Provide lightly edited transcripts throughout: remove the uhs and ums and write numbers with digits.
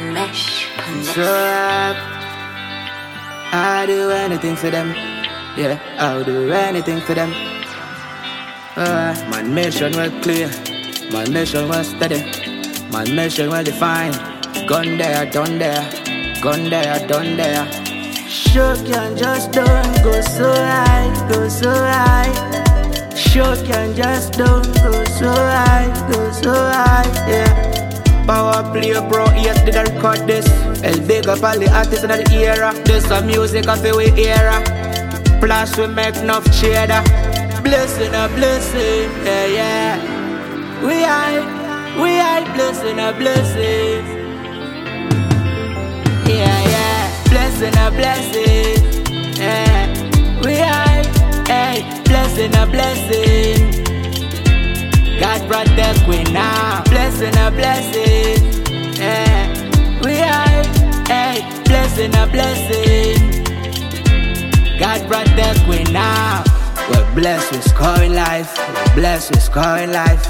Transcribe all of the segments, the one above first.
Mesh So I'll do anything for them. Yeah, I'll do anything for them. My mission was clear. My mission was steady. My mission well defined. Gun there, done there. Gun there, done there. Sure can just don't go so high, go so high. Sure can just don't go so high, go so high, yeah. Power play bro, yes, did I record this? El big up all the artists in the era. This a music of the era. Plus we make enough cheddar. Blessing a blessing, yeah, yeah. We are blessing a blessing. Yeah, yeah. Blessing a blessing, yeah. We are, hey, blessing a blessing. God protect we now. Blessing a blessing, yeah. We are, hey, blessing a blessing. God protect we now. We're blessed with scoring life. We're blessed with scoring life.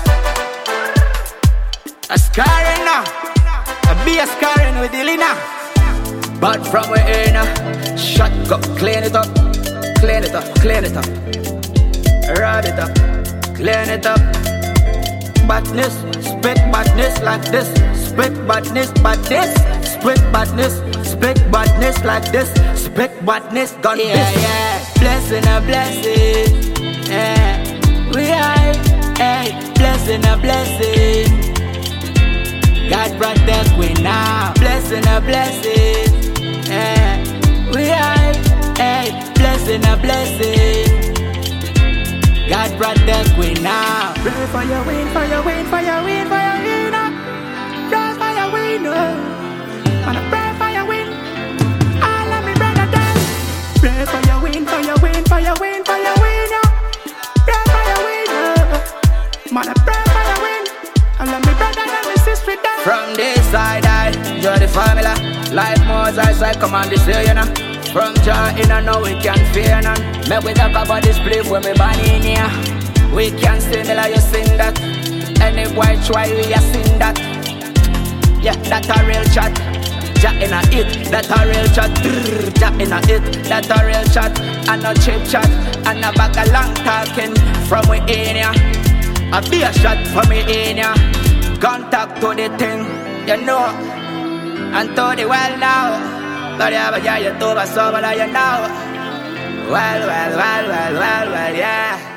A scarring now. I be a scarring with the now. But from within, shut up, clean it up, clean it up, clean it up. Rub it up, clean it up. Badness, spit badness like this. Spit badness, badness. Spit badness, spit badness like this. Spit badness, gun this. Yeah, yeah. Blessing a blessing. Yeah. We are, hey, blessing a blessing. God protect we now. Blessing a blessing. Yeah. We are, hey, blessing a blessing. God protect we now. Pray for your win, for your win, for your win, for your win. Pray for your win, and I pray for your win. All of me brother them. Pray for your win, for your win, for your win, for your win. Pray for your win, man, I pray for your win. All of me brother and my sister them. From this side, I enjoy the formula. Life more as I come on this year, you know. From joy in and now we can fear none. Make we talk about this place when we born in here. We can similar, you sing that. Any boy try, we a sing that. Yeah, that a real chat. Jack in a it, that a real chat. Jack in a it, that a real chat. And no chip chat, and a bag of long talking. From we in here, a be a shot from me in here. Contact to the thing, you know. And to the well now. But yeah, but yeah, you do, but so, but you know. Well, yeah.